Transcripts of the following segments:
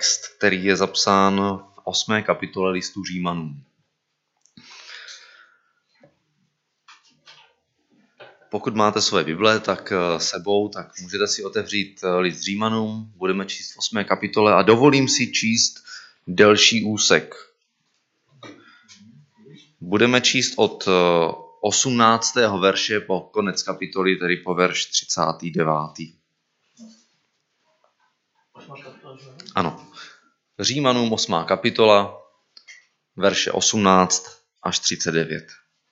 text, který je zapsán v 8. kapitole listu Římanům. Pokud máte své Bible tak sebou, tak můžete si otevřít list Římanům, budeme číst v 8. kapitole a dovolím si číst delší úsek. Budeme číst od 18. verše po konec kapitoly, tedy po verš 39. Ano. Římanům 8. kapitola, verše 18 až 39.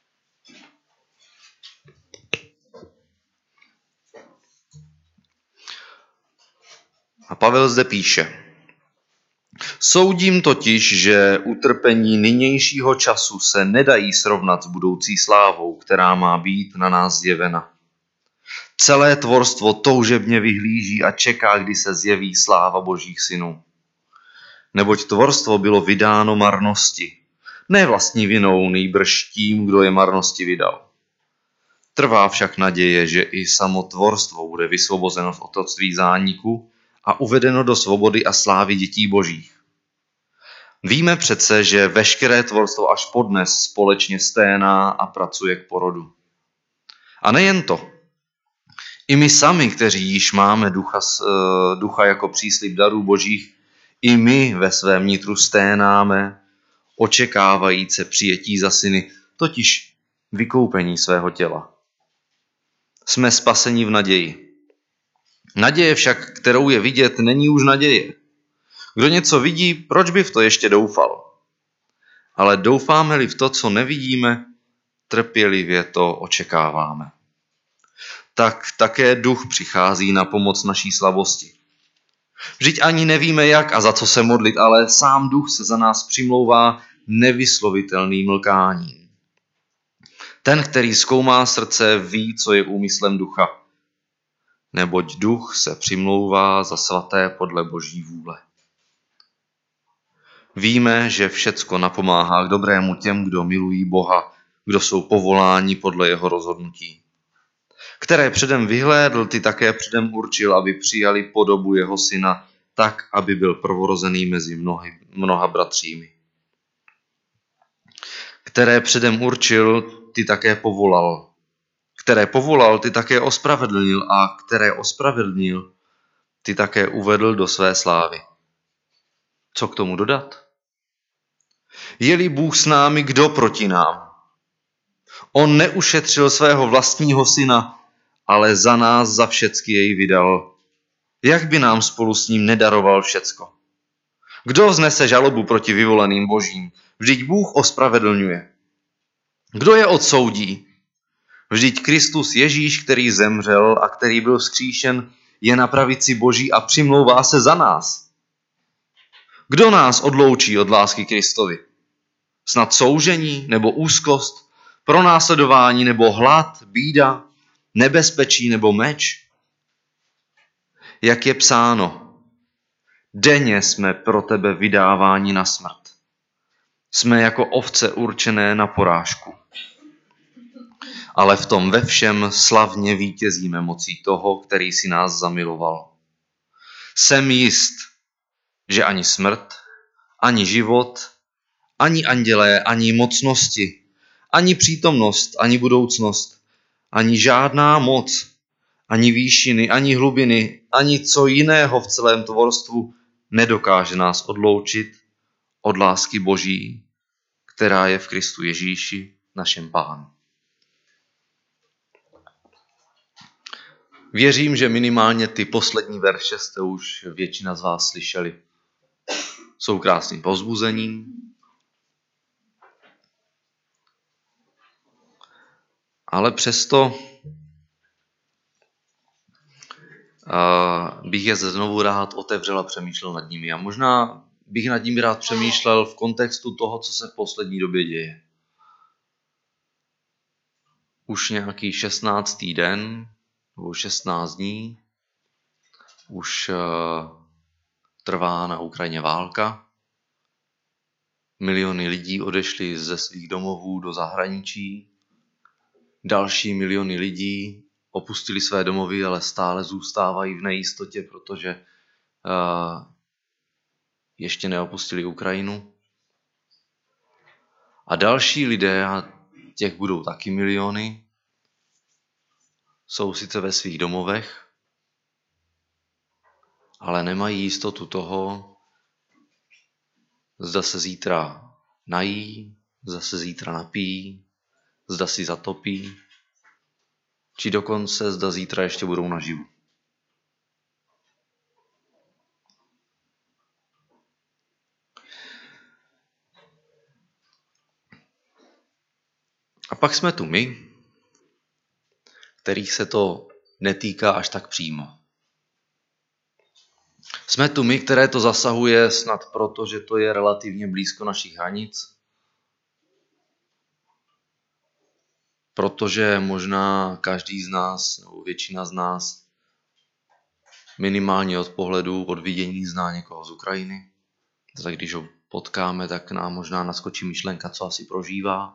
A Pavel zde píše: Soudím totiž, že utrpení nynějšího času se nedají srovnat s budoucí slávou, která má být na nás zjevena. Celé tvorstvo toužebně vyhlíží a čeká, kdy se zjeví sláva Božích synů. Neboť tvorstvo bylo vydáno marnosti, ne vlastní vinou, nýbrž tím, kdo je marnosti vydal. Trvá však naděje, že i samo tvorstvo bude vysvobozeno v otroctví zániku a uvedeno do svobody a slávy dětí Božích. Víme přece, že veškeré tvorstvo až podnes společně sténá a pracuje k porodu. A nejen to. I my sami, kteří již máme ducha jako příslib darů Božích, i my ve svém nitru sténáme, očekávajíce přijetí za syny, totiž vykoupení svého těla. Jsme spaseni v naději. Naděje však, kterou je vidět, není už naděje. Kdo něco vidí, proč by v to ještě doufal? Ale doufáme-li v to, co nevidíme, trpělivě to očekáváme. Tak také duch přichází na pomoc naší slabosti. Vždyť ani nevíme, jak a za co se modlit, ale sám duch se za nás přimlouvá nevyslovitelným mlkáním. Ten, který zkoumá srdce, ví, co je úmyslem ducha. Neboť duch se přimlouvá za svaté podle Boží vůle. Víme, že všecko napomáhá k dobrému těm, kdo milují Boha, kdo jsou povoláni podle jeho rozhodnutí. Které předem vyhlédl, ty také předem určil, aby přijali podobu jeho syna, tak, aby byl prvorozený mezi mnoha bratřími. Které předem určil, ty také povolal. Které povolal, ty také ospravedlnil a které ospravedlnil, ty také uvedl do své slávy. Co k tomu dodat? Je-li Bůh s námi, kdo proti nám? On neušetřil svého vlastního syna, ale za nás za všecky jej vydal. Jak by nám spolu s ním nedaroval všecko? Kdo vznese žalobu proti vyvoleným Božím? Vždyť Bůh ospravedlňuje. Kdo je odsoudí? Vždyť Kristus Ježíš, který zemřel a který byl vzkříšen, je na pravici Boží a přimlouvá se za nás. Kdo nás odloučí od lásky Kristovi? Snad soužení nebo úzkost, pronásledování nebo hlad, bída, nebezpečí nebo meč? Jak je psáno, denně jsme pro tebe vydáváni na smrt. Jsme jako ovce určené na porážku. Ale v tom ve všem slavně vítězíme mocí toho, který si nás zamiloval. Jsem jist, že ani smrt, ani život, ani andělé, ani mocnosti, ani přítomnost, ani budoucnost, ani žádná moc, ani výšiny, ani hlubiny, ani co jiného v celém tvorstvu nedokáže nás odloučit od lásky Boží, která je v Kristu Ježíši, našem Pánu. Věřím, že minimálně ty poslední verše jste už většina z vás slyšeli. Jsou krásným povzbuzením. Ale přesto bych je znovu rád otevřel a přemýšlel nad nimi. A možná bych nad nimi rád přemýšlel v kontextu toho, co se v poslední době děje. Už nějaký 16. den, nebo 16 dní, už trvá na Ukrajině válka. Miliony lidí odešly ze svých domovů do zahraničí. Další miliony lidí opustili své domovy, ale stále zůstávají v nejistotě, protože ještě neopustili Ukrajinu. A další lidé, a těch budou taky miliony, jsou sice ve svých domovech, ale nemají jistotu toho, zda se zítra nají, zda se zítra napijí, zda si zatopí, či dokonce zda zítra ještě budou naživu. A pak jsme tu my, kterých se to netýká až tak přímo. Jsme tu my, které to zasahuje snad proto, že to je relativně blízko našich hranic, protože možná každý z nás, nebo většina z nás, minimálně od pohledu, od vidění zná někoho z Ukrajiny. Tak když ho potkáme, tak nám možná naskočí myšlenka, co asi prožívá.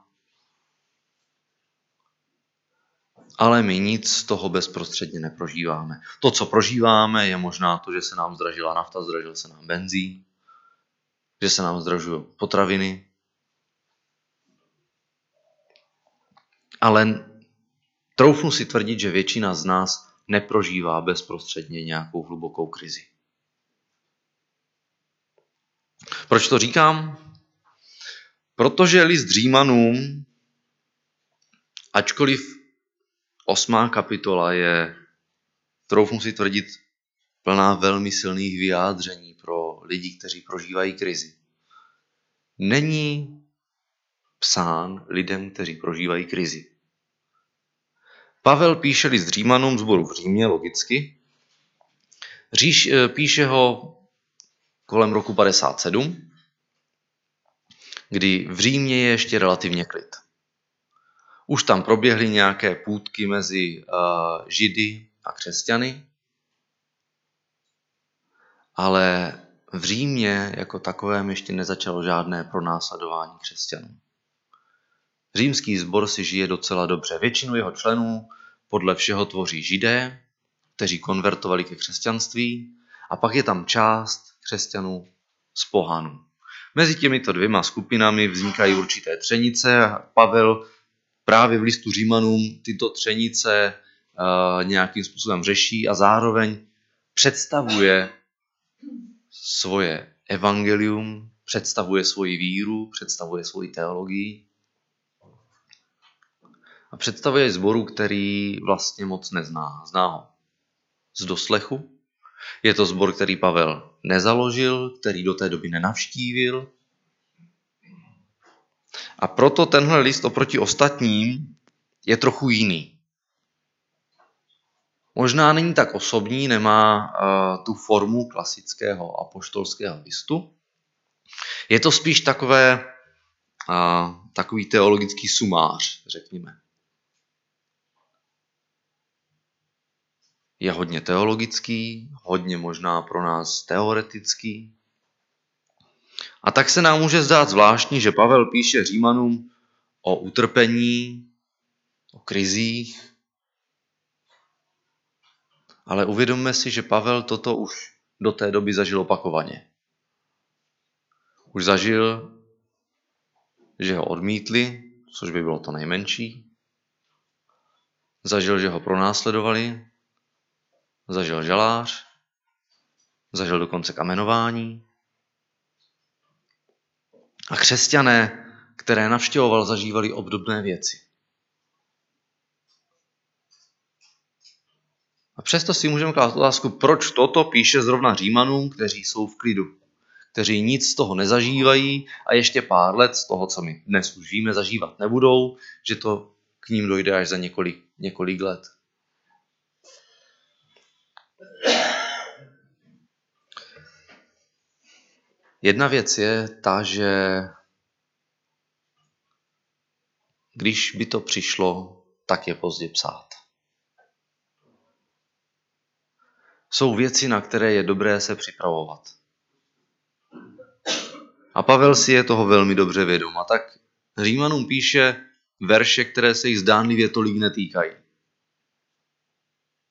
Ale my nic z toho bezprostředně neprožíváme. To, co prožíváme, je možná to, že se nám zdražila nafta, zdražil se nám benzín, že se nám zdražují potraviny. Ale troufnu si tvrdit, že většina z nás neprožívá bezprostředně nějakou hlubokou krizi. Proč to říkám? Protože list Římanům, ačkoliv 8. kapitola je, troufnu si tvrdit, plná velmi silných vyjádření pro lidi, kteří prožívají krizi, není psán lidem, kteří prožívají krizi. Pavel píše list Římanům sboru v Římě, logicky. Píše ho kolem roku 57, kdy v Římě je ještě relativně klid. Už tam proběhly nějaké půtky mezi Židy a křesťany, ale v Římě jako takovém ještě nezačalo žádné pronásledování křesťanů. Římský sbor si žije docela dobře. Většinu jeho členů podle všeho tvoří Židé, kteří konvertovali ke křesťanství, a pak je tam část křesťanů z pohanů. Mezi těmito dvěma skupinami vznikají určité třenice a Pavel právě v listu Římanům tyto třenice nějakým způsobem řeší a zároveň představuje svoje evangelium, představuje svoji víru, představuje svoji teologii a představuje sboru, který vlastně moc nezná. Zná ho z doslechu. Je to sbor, který Pavel nezaložil, který do té doby nenavštívil. A proto tenhle list oproti ostatním je trochu jiný. Možná není tak osobní, nemá tu formu klasického apoštolského listu. Je to spíš takový teologický sumář, řekněme. Je hodně teologický, hodně možná pro nás teoretický. A tak se nám může zdát zvláštní, že Pavel píše Římanům o utrpení, o krizích, ale uvědomme si, že Pavel toto už do té doby zažil opakovaně. Už zažil, že ho odmítli, což by bylo to nejmenší. Zažil, že ho pronásledovali. Zažil žalář. Zažil dokonce kamenování. A křesťané, které navštěvoval, zažívali obdobné věci. A přesto si můžeme klást otázku, proč toto píše zrovna Římanům, kteří jsou v klidu, kteří nic z toho nezažívají a ještě pár let z toho, co my dnes už víme, zažívat nebudou, že to k ním dojde až za několik let. Jedna věc je ta, že když by to přišlo, tak je pozdě psát. Jsou věci, na které je dobré se připravovat. A Pavel si je toho velmi dobře vědom. A tak Římanům píše verše, které se jich zdánlivě tolik netýkají.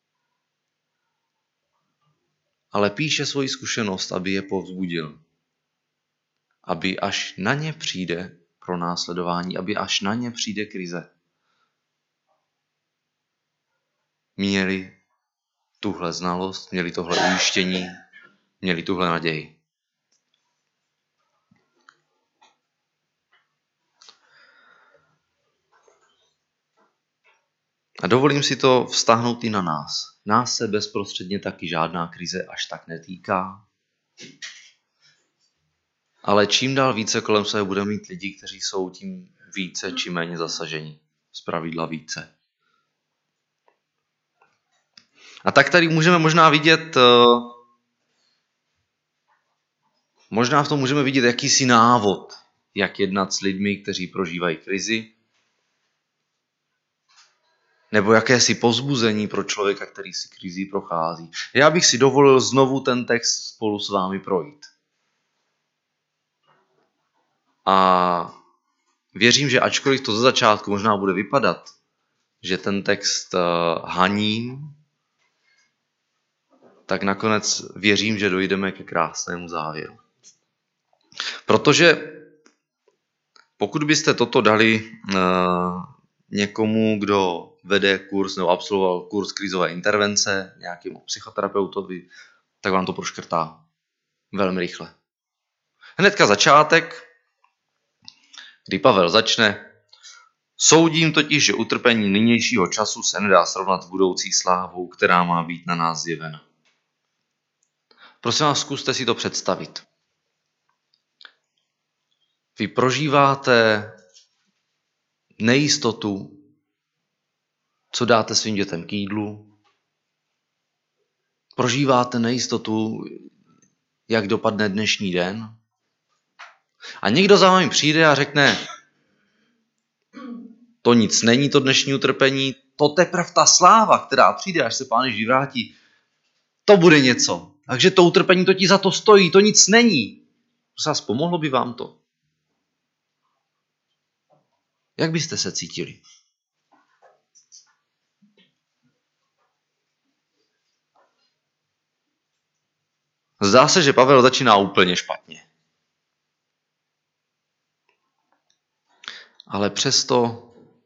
Ale píše svoji zkušenost, aby je povzbudil. aby až na ně přijde pronásledování, aby až na ně přijde krize, měli tuhle znalost, měli tohle ujištění, měli tuhle naději. A dovolím si to vztáhnout i na nás. Nás se bezprostředně taky žádná krize až tak netýká. Ale čím dál více kolem sebe budeme mít lidi, kteří jsou tím více či méně zasaženi. Zpravidla více. A tak tady můžeme možná vidět, možná v tom můžeme vidět jakýsi návod, jak jednat s lidmi, kteří prožívají krizi, nebo jakési povzbuzení pro člověka, který si krizí prochází. Já bych si dovolil znovu ten text spolu s vámi projít. A věřím, že ačkoliv to ze začátku možná bude vypadat, že ten text haním, tak nakonec věřím, že dojdeme ke krásnému závěru. Protože pokud byste toto dali někomu, kdo vede kurz nebo absolvoval kurz krizové intervence, nějakému psychoterapeutovi, tak vám to proškrtá velmi rychle. Hnedka začátek, kdy Pavel začne: Soudím totiž, že utrpení nynějšího času se nedá srovnat s budoucí slávou, která má být na nás zjevena. Prosím vás, zkuste si to představit. Vy prožíváte nejistotu, co dáte svým dětem k jídlu. Prožíváte nejistotu, jak dopadne dnešní den. A někdo za vámi přijde a řekne: to nic není, to dnešní utrpení, to teprve ta sláva, která přijde, až se Pán Ježíš vyvrátí, to bude něco. Takže to utrpení to ti za to stojí, to nic není. Prosím, pomohlo by vám to? Jak byste se cítili? Zdá se, že Pavel začíná úplně špatně. Ale přesto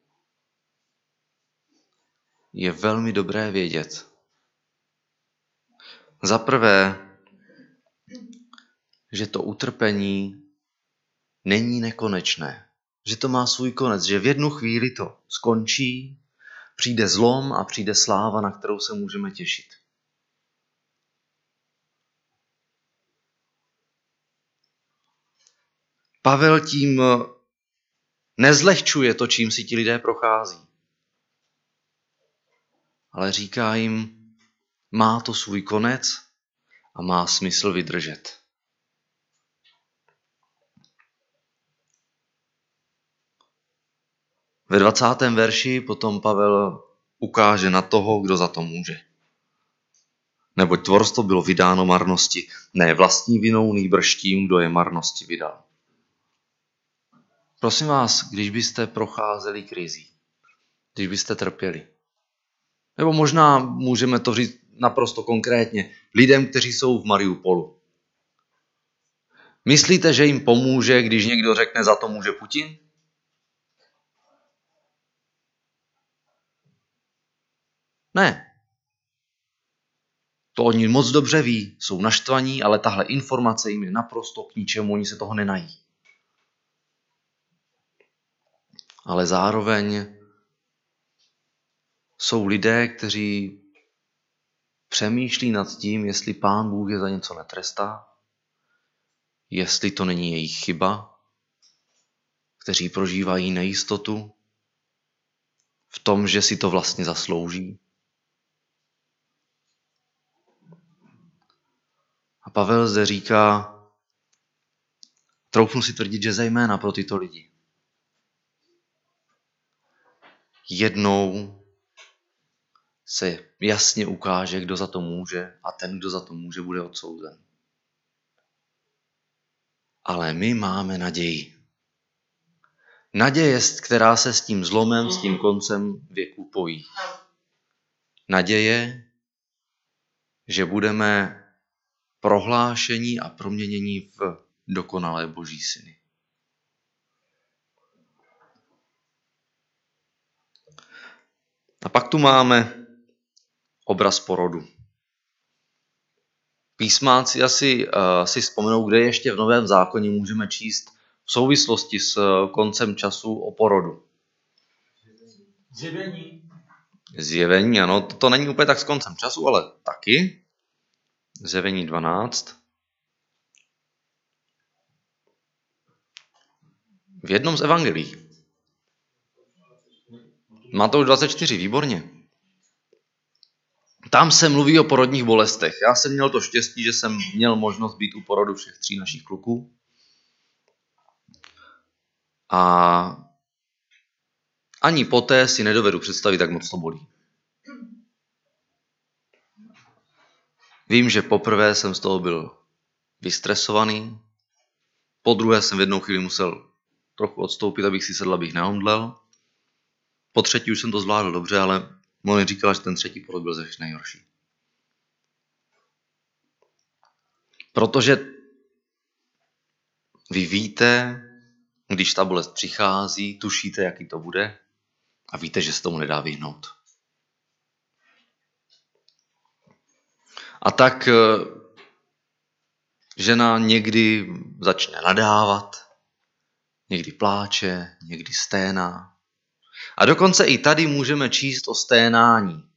je velmi dobré vědět. Za prvé, že to utrpení není nekonečné. Že to má svůj konec, že v jednu chvíli to skončí, přijde zlom a přijde sláva, na kterou se můžeme těšit. Pavel tím nezlehčuje to, čím si ti lidé prochází. Ale říká jim, má to svůj konec a má smysl vydržet. Ve 20. verši potom Pavel ukáže na toho, kdo za to může. Neboť tvorstvo bylo vydáno marnosti, ne vlastní vinou, nýbrž tím, kdo je marnosti vydal. Prosím vás, když byste procházeli krizí, když byste trpěli, nebo možná můžeme to říct naprosto konkrétně, lidem, kteří jsou v Mariupolu. Myslíte, že jim pomůže, když někdo řekne, za to může Putin? Ne. To oni moc dobře ví, jsou naštvaní, ale tahle informace jim je naprosto k ničemu, oni se toho nenají. Ale zároveň jsou lidé, kteří přemýšlí nad tím, jestli Pán Bůh je za něco netrestá, jestli to není jejich chyba, kteří prožívají nejistotu v tom, že si to vlastně zaslouží. A Pavel zde říká, troufnu si tvrdit, že zejména pro tyto lidi. Jednou se jasně ukáže, kdo za to může a ten, kdo za to může, bude odsouzen. Ale my máme naději. Naděje, která se s tím zlomem, s tím koncem věku pojí. Naděje, že budeme prohlášení a proměnění v dokonalé boží syny. A pak tu máme obraz porodu. Písmáci asi si vzpomenou, kde ještě v Novém zákoně můžeme číst v souvislosti s koncem času o porodu. Zjevení, ano, to není úplně tak s koncem času, ale taky. Zjevení 12. V jednom z evangelií. Matouš 24, výborně. Tam se mluví o porodních bolestech. Já jsem měl to štěstí, že jsem měl možnost být u porodu všech 3 našich kluků. A ani poté si nedovedu představit, jak moc to bolí. Vím, že poprvé jsem z toho byl vystresovaný, po druhé jsem v jednou chvíli musel trochu odstoupit, abych si sedl, abych neomdlel. Po třetí už jsem to zvládl dobře, ale Moni říkala, že ten 3. porod byl ze všech nejhorší. Protože vy víte, když ta bolest přichází, tušíte, jaký to bude a víte, že se tomu nedá vyhnout. A tak žena někdy začne nadávat, někdy pláče, někdy sténá. A dokonce i tady můžeme číst o sténání.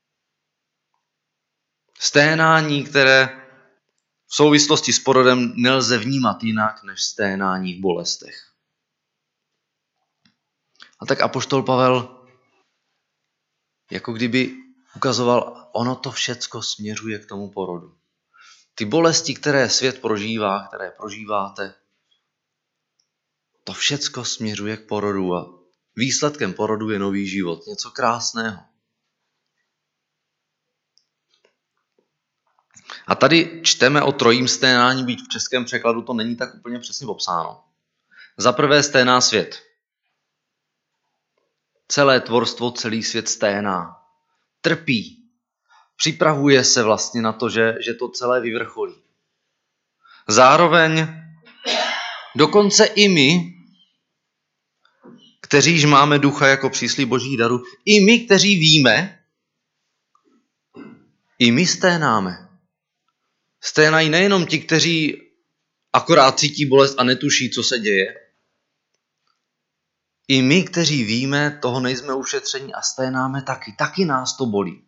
Sténání, které v souvislosti s porodem nelze vnímat jinak než sténání v bolestech. A tak apoštol Pavel jako kdyby ukazoval, ono to všecko směřuje k tomu porodu. Ty bolesti, které svět prožívá, které prožíváte, to všecko směřuje k porodu a výsledkem porodu je nový život, něco krásného. A tady čteme o trojím sténání, byť v českém překladu to není tak úplně přesně popsáno. Za prvé sténá svět. Celé tvorstvo, celý svět sténá. Trpí. Připravuje se vlastně na to, že to celé vyvrcholí. Zároveň dokonce i my, kteříž máme ducha jako příslib božích darů, i my, kteří víme, i my sténáme. Sténají nejenom ti, kteří akorát cítí bolest a netuší, co se děje. I my, kteří víme, toho nejsme ušetření a sténáme taky. Taky nás to bolí.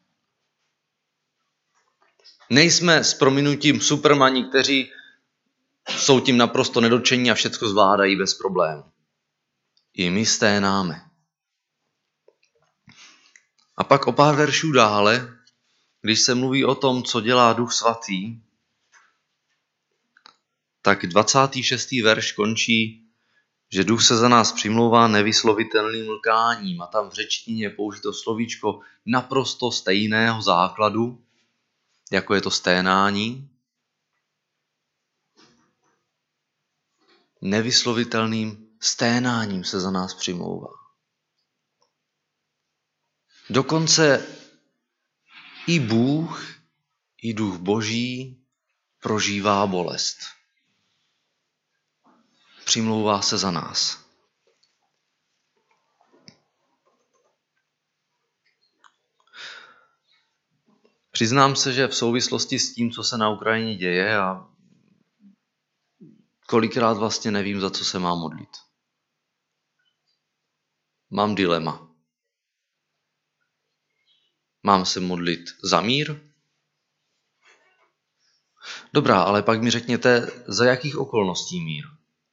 Nejsme s prominutím supermani, kteří jsou tím naprosto nedotčení a všecko zvládají bez problémů. I my sténáme. A pak o pár veršů dále, když se mluví o tom, co dělá Duch Svatý, tak 26. verš končí, že Duch se za nás přimlouvá nevyslovitelným lkáním a tam v řečtině je použito slovíčko naprosto stejného základu, jako je to sténání. Nevyslovitelným sténáním se za nás přimlouvá. Dokonce i Bůh, i Duch Boží prožívá bolest. Přimlouvá se za nás. Přiznám se, že v souvislosti s tím, co se na Ukrajině děje a kolikrát vlastně nevím, za co se mám modlit. Mám dilema. Mám se modlit za mír? Dobrá, ale pak mi řekněte, za jakých okolností mír?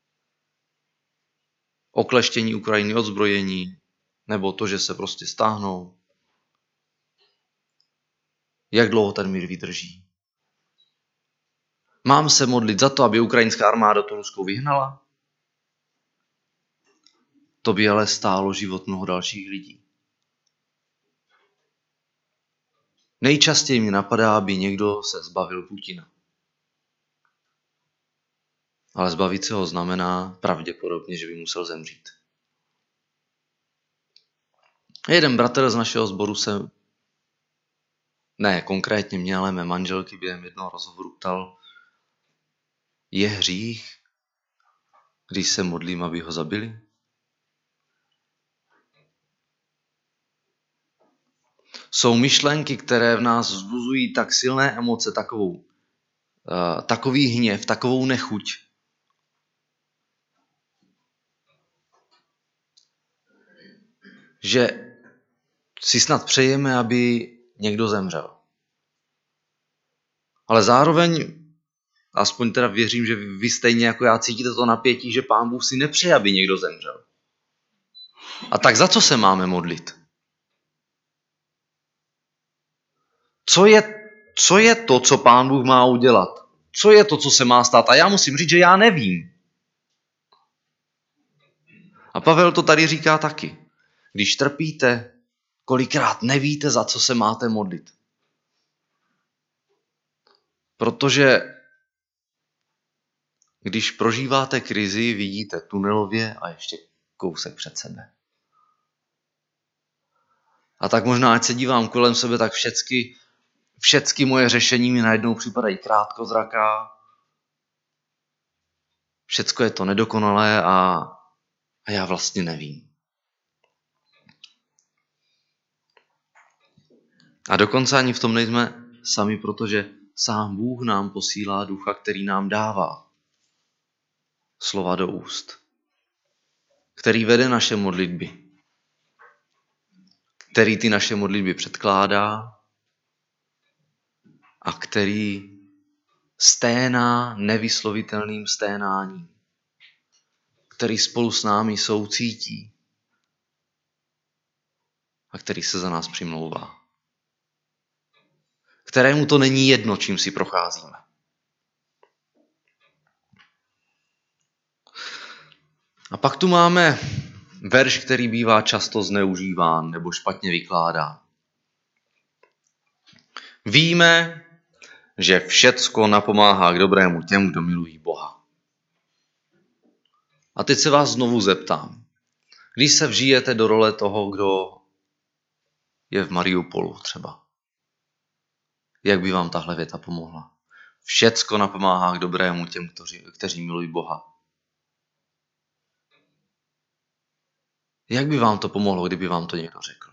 Okleštění Ukrajiny, odzbrojení, nebo to, že se prostě stáhnou? Jak dlouho ten mír vydrží? Mám se modlit za to, aby ukrajinská armáda tu ruskou vyhnala? To by ale stálo život mnoho dalších lidí. Nejčastěji mi napadá, aby někdo se zbavil Putina. Ale zbavit se ho znamená pravděpodobně, že by musel zemřít. Jeden bratr z našeho sboru se, ne konkrétně mě, ale mé manželky během jednoho rozhovoru ptal, je hřích když se modlím, aby ho zabili? Jsou myšlenky, které v nás vzbuzují tak silné emoce, takový hněv, takovou nechuť, že si snad přejeme, aby někdo zemřel. Ale zároveň, aspoň teda věřím, že vy stejně jako já cítíte to napětí, že Pán Bůh si nepřeje, aby někdo zemřel. A tak za co se máme modlit? Co je to, co Pán Bůh má udělat? Co je to, co se má stát? A já musím říct, že já nevím. A Pavel to tady říká taky. Když trpíte, kolikrát nevíte, za co se máte modlit. Protože když prožíváte krizi, vidíte tunelově a ještě kousek před sebe. A tak možná, ať se dívám kolem sebe, tak všecky moje řešení mi najednou připadají krátkozraká. Všecko je to nedokonalé a já vlastně nevím. A dokonce ani v tom nejsme sami, protože sám Bůh nám posílá ducha, který nám dává slova do úst, který vede naše modlitby, který ty naše modlitby předkládá a který sténá nevyslovitelným sténáním, který spolu s námi soucítí a který se za nás přimlouvá. Kterému to není jedno, čím si procházíme. A pak tu máme verš, který bývá často zneužíván nebo špatně vykládán. Víme, že všecko napomáhá k dobrému těm, kdo milují Boha. A teď se vás znovu zeptám. Když se vžijete do role toho, kdo je v Mariupolu třeba, jak by vám tahle věta pomohla? Všecko napomáhá k dobrému těm, kteří milují Boha. Jak by vám to pomohlo, kdyby vám to někdo řekl?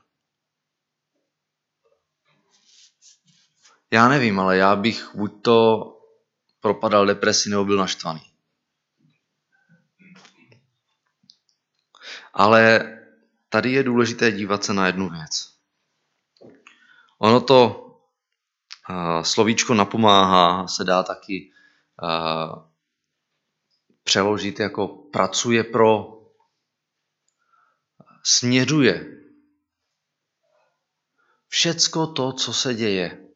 Já nevím, ale já bych buď to propadal depresi, nebo byl naštvaný. Ale tady je důležité dívat se na jednu věc. Ono to slovíčko napomáhá se dá taky přeložit jako pracuje pro, směřuje. Všecko to, co se děje,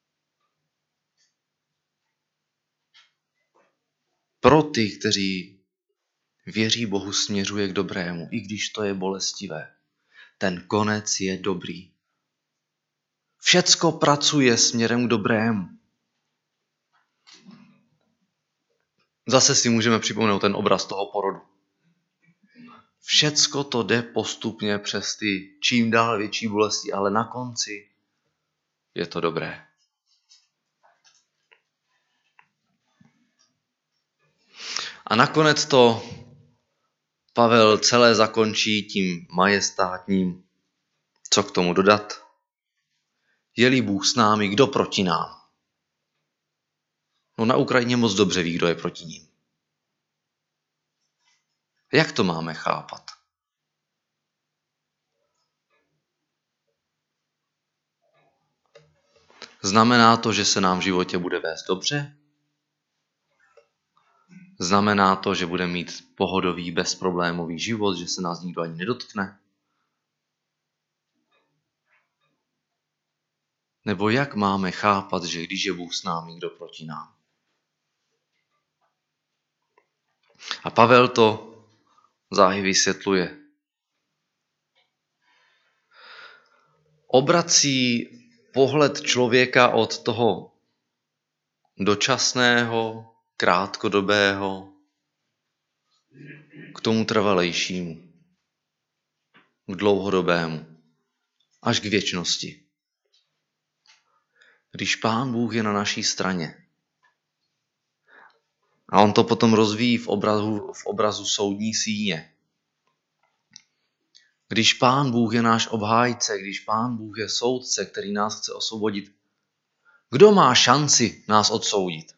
pro ty, kteří věří Bohu, směřuje k dobrému, i když to je bolestivé. Ten konec je dobrý. Všecko pracuje směrem k dobrému. Zase si můžeme připomenout ten obraz toho porodu. Všecko to jde postupně přes ty čím dál větší bolesti, ale na konci je to dobré. A nakonec to Pavel celé zakončí tím majestátním, co k tomu dodat. Je-li Bůh s námi, kdo proti nám? No na Ukrajině moc dobře ví, kdo je proti ním. Jak to máme chápat? Znamená to, že se nám v životě bude vést dobře? Znamená to, že bude mít pohodový, bezproblémový život, že se nás nikdo ani nedotkne? Nebo jak máme chápat, že když je Bůh s námi, kdo proti nám? A Pavel to záhy vysvětluje. Obrací pohled člověka od toho dočasného, krátkodobého k tomu trvalejšímu, k dlouhodobému, až k věčnosti. Když Pán Bůh je na naší straně, A on to potom rozvíjí v obrazu soudní síně. Když Pán Bůh je náš obhájce, když Pán Bůh je soudce, který nás chce osvobodit, kdo má šanci nás odsoudit?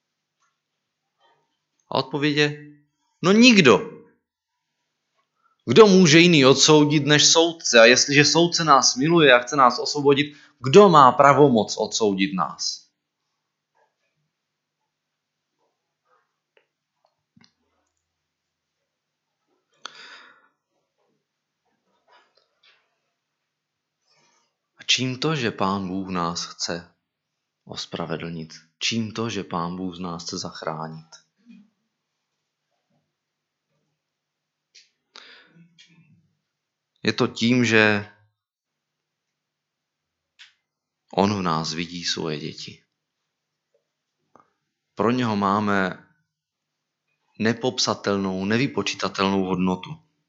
A odpověď je, no nikdo. Kdo může jiný odsoudit než soudce? A jestliže soudce nás miluje a chce nás osvobodit, kdo má pravomoc odsoudit nás? A čím to, že Pán Bůh nás chce ospravedlnit? Čím to, že Pán Bůh z nás chce zachránit? Je to tím, že on v nás vidí svoje děti. Pro něho máme nepopsatelnou, nevypočitatelnou hodnotu.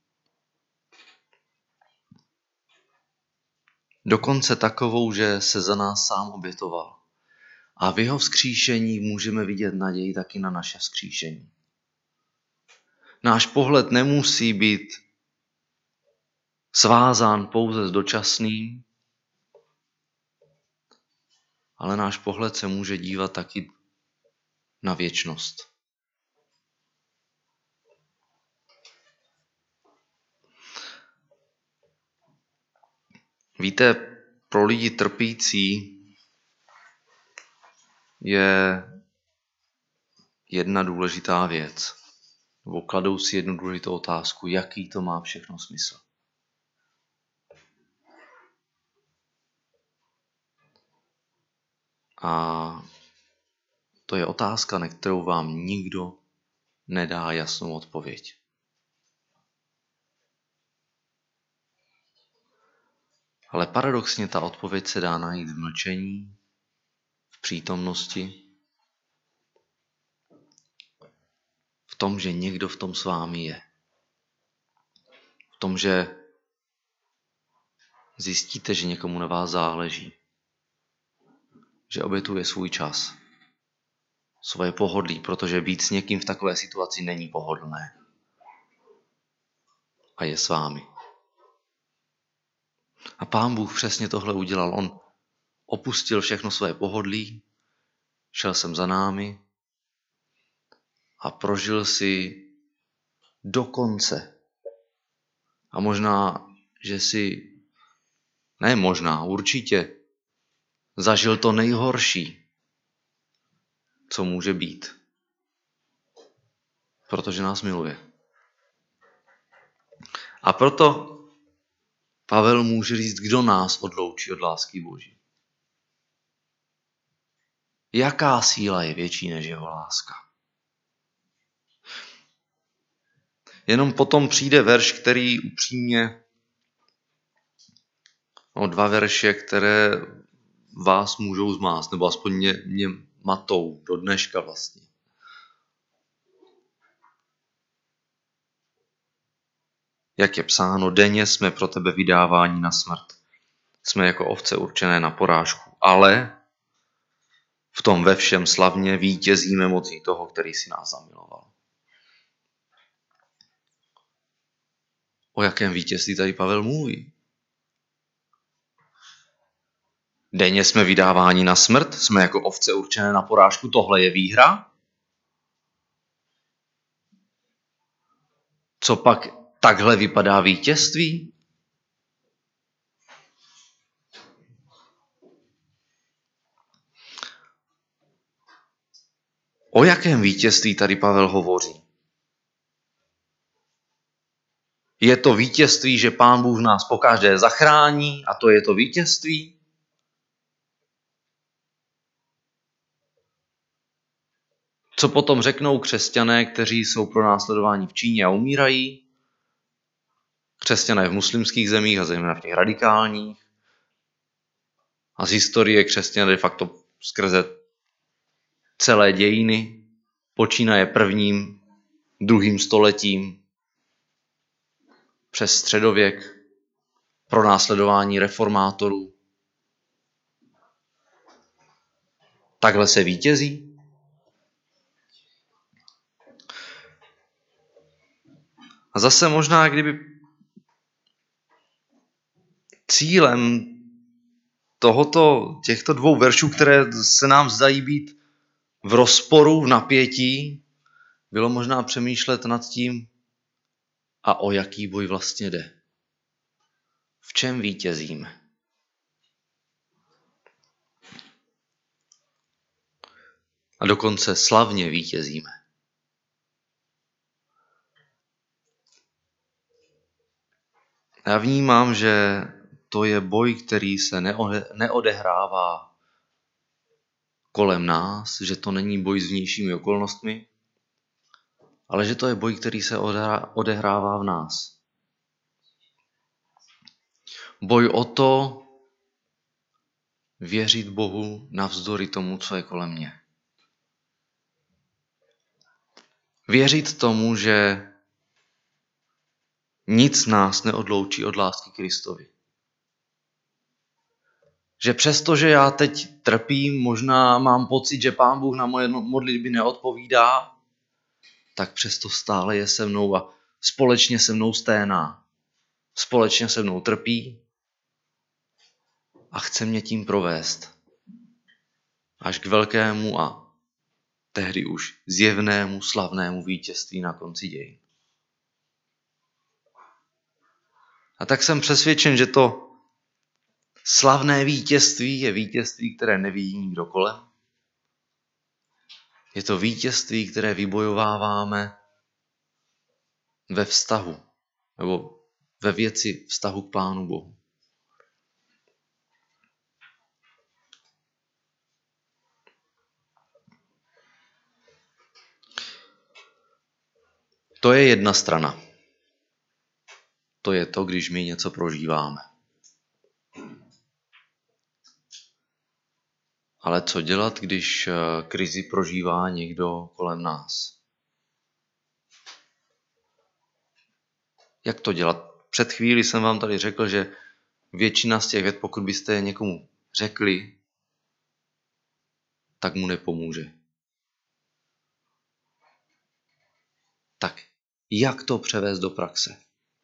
Dokonce takovou, že se za nás sám obětoval. A v jeho vzkříšení můžeme vidět naději taky na naše vzkříšení. Náš pohled nemusí být svázán pouze s dočasným, ale náš pohled se může dívat taky na věčnost. Víte, pro lidi trpící je jedna důležitá věc. Nebo kladou si jednu důležitou otázku, jaký to má všechno smysl. A to je otázka, na kterou vám nikdo nedá jasnou odpověď. Ale paradoxně ta odpověď se dá najít v mlčení, v přítomnosti, v tom, že někdo v tom s vámi je. V tom, že zjistíte, že někomu na vás záleží. Že obětuje svůj čas, svoje pohodlí, protože být s někým v takové situaci není pohodlné. A je s vámi. A Pán Bůh přesně tohle udělal. On opustil všechno své pohodlí, šel sem za námi a prožil si do konce. A možná, že si, ne možná, určitě zažil to nejhorší, co může být. Protože nás miluje. A proto Pavel může říct, kdo nás odloučí od lásky Boží. Jaká síla je větší než jeho láska? Jenom potom přijde verš, který upřímně, dva verše, které vás můžou zmást, nebo aspoň mě matou do dneška vlastně. Jak je psáno, denně jsme pro tebe vydáváni na smrt. Jsme jako ovce určené na porážku, ale v tom ve všem slavně vítězíme mocí toho, který si nás zamiloval. O jakém vítězství tady Pavel mluví? Denně jsme vydáváni na smrt, jsme jako ovce určené na porážku, tohle je výhra? Co pak takhle vypadá vítězství? O jakém vítězství tady Pavel hovoří? Je to vítězství, že Pán Bůh nás pokaždé zachrání a to je to vítězství? Co potom řeknou křesťané, kteří jsou pronásledováni v Číně a umírají? Křesťané v muslimských zemích a zejména v těch radikálních. A z historie křesťané de facto skrze celé dějiny, počínaje prvním, druhým stoletím, přes středověk, pronásledování reformátorů. Takhle se vítězí? A zase možná, kdyby cílem těchto dvou veršů, které se nám zdají být v rozporu, v napětí, bylo možná přemýšlet nad tím, a o jaký boj vlastně jde. V čem vítězíme? A dokonce slavně vítězíme. Já vnímám, že to je boj, který se neodehrává kolem nás, že to není boj s vnějšími okolnostmi, ale že to je boj, který se odehrává v nás. Boj o to věřit Bohu navzdory tomu, co je kolem mě. Věřit tomu, že nic nás neodloučí od lásky Kristovi. Že přesto, že já teď trpím, možná mám pocit, že Pán Bůh na moje modlitby neodpovídá, tak přesto stále je se mnou a společně se mnou sténá. Společně se mnou trpí a chce mě tím provést. Až k velkému a tehdy už zjevnému, slavnému vítězství na konci dějin. A tak jsem přesvědčen, že to slavné vítězství je vítězství, které nevidí nikdo kolem. Je to vítězství, které vybojováváme ve vztahu, nebo ve věci vztahu k Pánu Bohu. To je jedna strana. To je to, když my něco prožíváme. Ale co dělat, když krizi prožívá někdo kolem nás? Jak to dělat? Před chvílí jsem vám tady řekl, že většina z těch vět, pokud byste je někomu řekli, tak mu nepomůže. Tak jak to převést do praxe?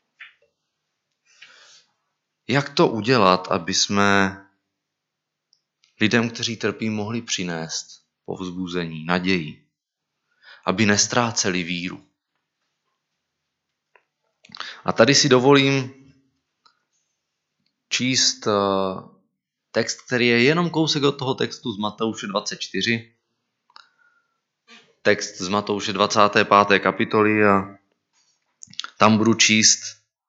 Jak to udělat, aby jsme lidem, kteří trpí, mohli přinést povzbuzení, naději, aby nestráceli víru? A tady si dovolím číst text, který je jenom kousek od toho textu z Matouše 24. Text z Matouše 25. kapitoly a tam budu číst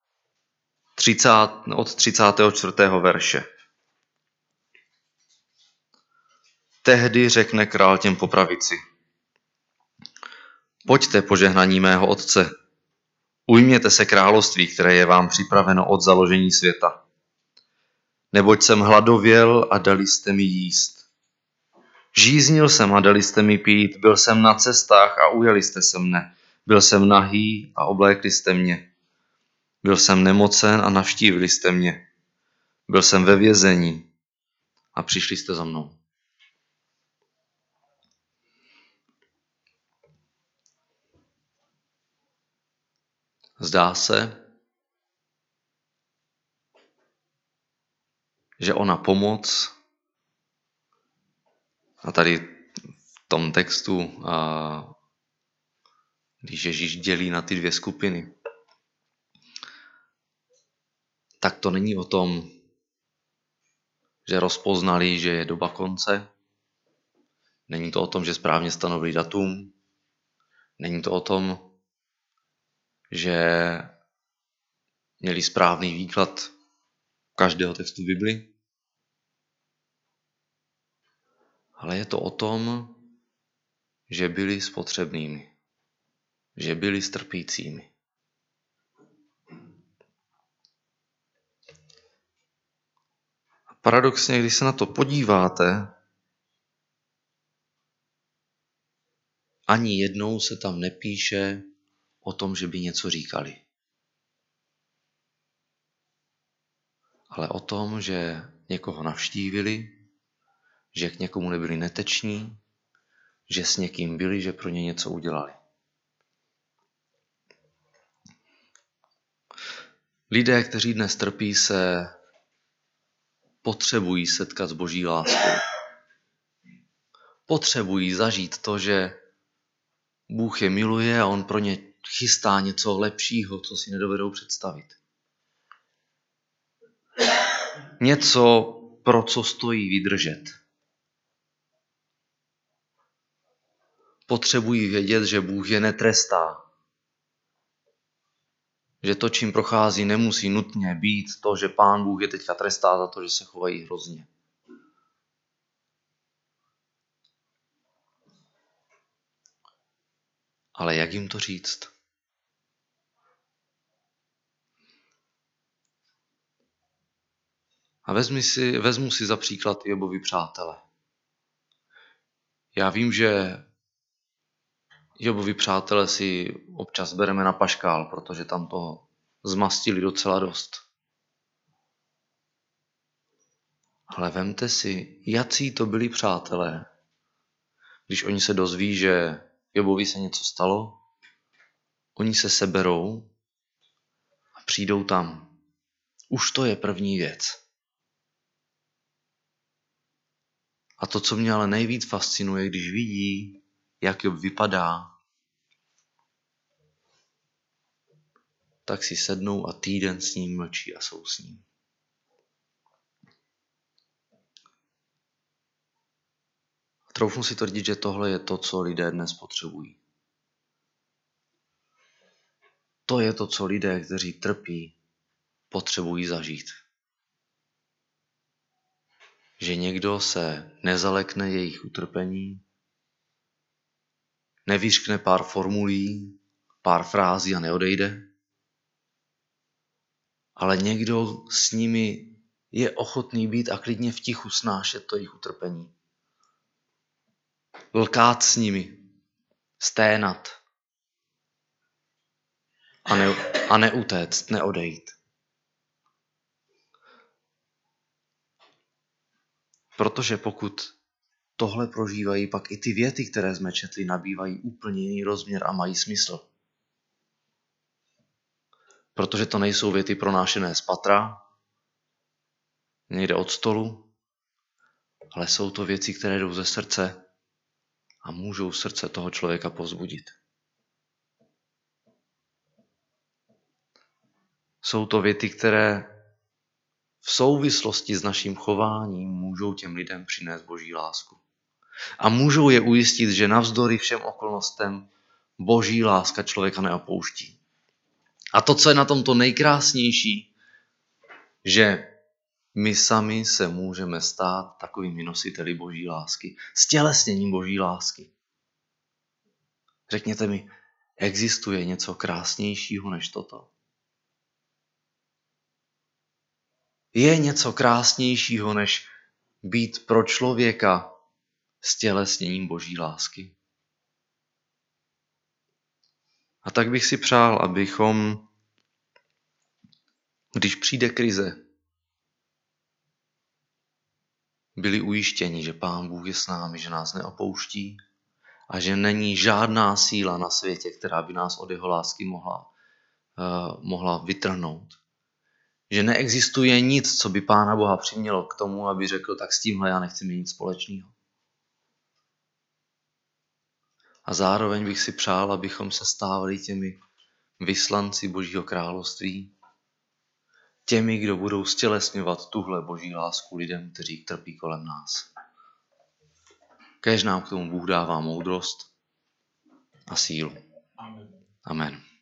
od 34. verše. Tehdy řekne král těm po pravici: Pojďte, požehnaní mého Otce, ujměte se království, které je vám připraveno od založení světa. Neboť jsem hladověl a dali jste mi jíst. Žíznil jsem a dali jste mi pít, byl jsem na cestách a ujeli jste se mne. Byl jsem nahý a oblékli jste mě. Byl jsem nemocen a navštívili jste mě. Byl jsem ve vězení a přišli jste za mnou. Zdá se, že ona pomoc, a tady v tom textu, když Ježíš dělí na ty dvě skupiny, tak to není o tom, že rozpoznali, že je doba konce. Není to o tom, že správně stanovili datum. Není to o tom, že měli správný výklad každého textu Bibli. Ale je to o tom, že byli spotřebnými. Že byli strpícími. A paradoxně, když se na to podíváte, ani jednou se tam nepíše o tom, že by něco říkali. Ale o tom, že někoho navštívili, že k někomu nebyli neteční, že s někým byli, že pro ně něco udělali. Lidé, kteří dnes trpí, se potřebují setkat s Boží láskou. Potřebují zažít to, že Bůh je miluje a on pro ně chystá něco lepšího, co si nedovedou představit. Něco, pro co stojí vydržet. Potřebují vědět, že Bůh je netrestá. Že to, čím prochází, nemusí nutně být to, že Pán Bůh je teďka trestá za to, že se chovají hrozně. Ale jak jim to říct? A vezmu si za příklad Jobovi přátele. Já vím, že Jobovi přátele si občas bereme na paškál, protože tam to zmastili docela dost. Ale vemte si, jací to byli přátelé, když oni se dozví, že Jobovi se něco stalo, oni se seberou a přijdou tam. Už to je první věc. A to, co mě ale nejvíc fascinuje, když vidí, jak Job vypadá, tak si sednou a týden s ním mlčí a jsou s ním. A troufnu si tvrdit, že tohle je to, co lidé dnes potřebují. To je to, co lidé, kteří trpí, potřebují zažít. Že někdo se nezalekne jejich utrpení, nevyřkne pár formulí, pár frází a neodejde, ale někdo s nimi je ochotný být a klidně v tichu snášet to jejich utrpení. Lkát s nimi, sténat a neutéct, neodejít. Protože pokud tohle prožívají, pak i ty věty, které jsme četli, nabývají úplně jiný rozměr a mají smysl. Protože to nejsou věty pronášené z patra, někde od stolu, ale jsou to věci, které jdou ze srdce a můžou srdce toho člověka povzbudit. Jsou to věty, které v souvislosti s naším chováním můžou těm lidem přinést Boží lásku. A můžou je ujistit, že navzdory všem okolnostem Boží láska člověka neopouští. A to, co je na tomto nejkrásnější, že my sami se můžeme stát takovými nositeli Boží lásky, stělesněním Boží lásky. Řekněte mi, existuje něco krásnějšího než toto? Je něco krásnějšího, než být pro člověka stělesněním Boží lásky? A tak bych si přál, abychom, když přijde krize, byli ujištěni, že Pán Bůh je s námi, že nás neopouští a že není žádná síla na světě, která by nás od jeho lásky mohla vytrhnout. Že neexistuje nic, co by Pána Boha přimělo k tomu, aby řekl, tak s tímhle já nechci mít nic společného. A zároveň bych si přál, abychom se stávali těmi vyslanci Božího království, těmi, kdo budou stělesňovat tuhle Boží lásku lidem, kteří trpí kolem nás. Kéž nám k tomu Bůh dává moudrost a sílu. Amen.